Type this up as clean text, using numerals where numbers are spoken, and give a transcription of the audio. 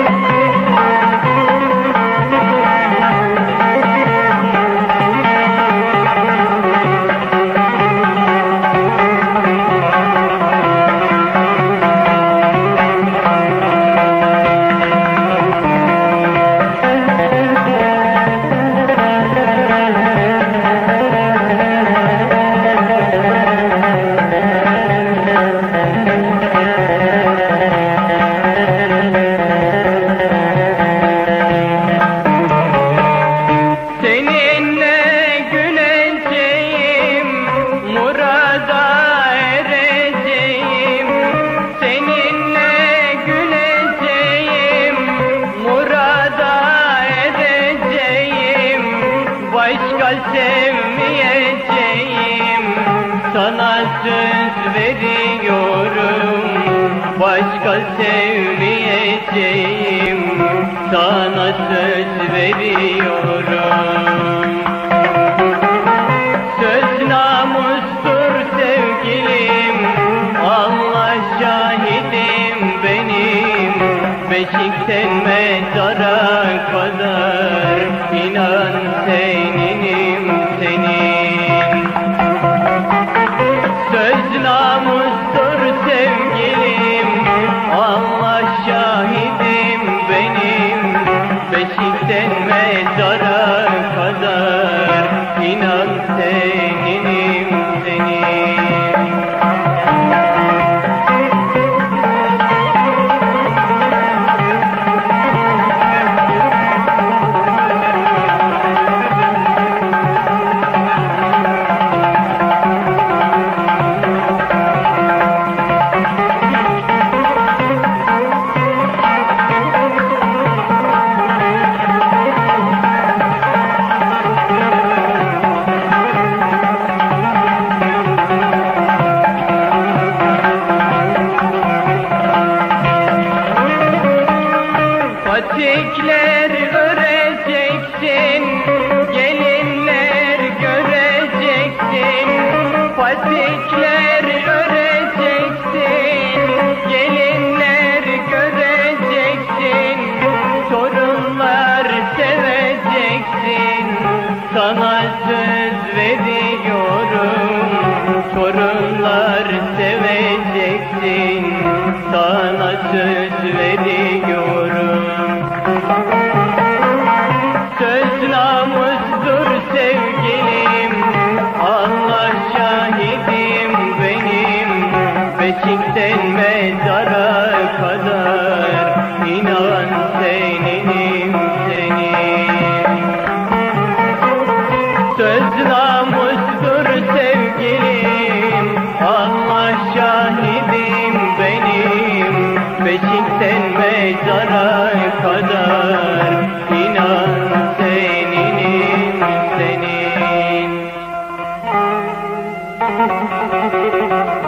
Başka sevmeyeceğim, sana söz veriyorum. Başka sevmeyeceğim, sana söz veriyorum. Söz namustur sevgilim, Allah şahidim benim. Beşikten mezara kadar inan seninim senin. Söz namustur sevgilim, Allah şahidim benim. Beşikten mezara kadar inan seninim senin. Patikler öreceksin, gelinler göreceksin. Patikler öreceksin, gelinler göreceksin. Torunlar seveceksin, sana söz veriyorum. Torunlar seveceksin, sana söz veriyorum. Söz namustur sevgilim, Allah şahidim benim. Beşikten mezara kadar inan seninim senin. Söz namustur sevgilim, Allah şahidim benim. Beşikten mezara kadar inan seninim senin.